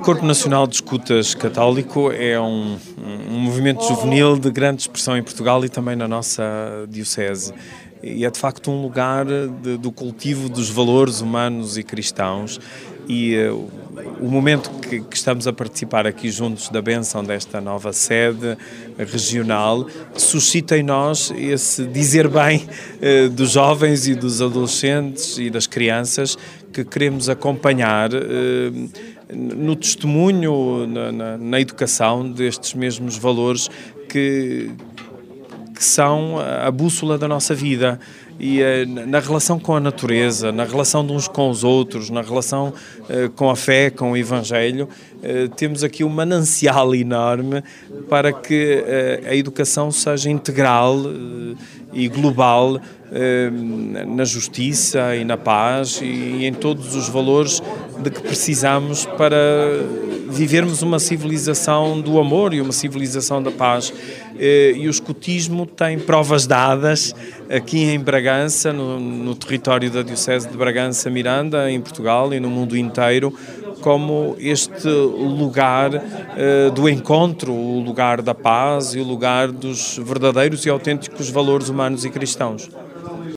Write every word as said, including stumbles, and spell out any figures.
Corpo Nacional de Escutas Católico é um, um movimento juvenil de grande expressão em Portugal e também na nossa diocese. E é de facto um lugar de, do cultivo dos valores humanos e cristãos. E uh, o momento que, que estamos a participar aqui juntos da bênção desta nova sede regional suscita em nós esse dizer bem uh, dos jovens e dos adolescentes e das crianças que queremos acompanhar uh, no testemunho, na, na, na educação destes mesmos valores que, que são a bússola da nossa vida. E na relação com a natureza, na relação de uns com os outros, na relação uh, com a fé, com o Evangelho, uh, temos aqui um manancial enorme para que uh, a educação seja integral uh, e global uh, na justiça e na paz e em todos os valores de que precisamos para vivermos uma civilização do amor e uma civilização da paz. E o escutismo tem provas dadas aqui em Bragança, no, no território da Diocese de Bragança-Miranda, em Portugal e no mundo inteiro, como este lugar uh, do encontro, o lugar da paz e o lugar dos verdadeiros e autênticos valores humanos e cristãos.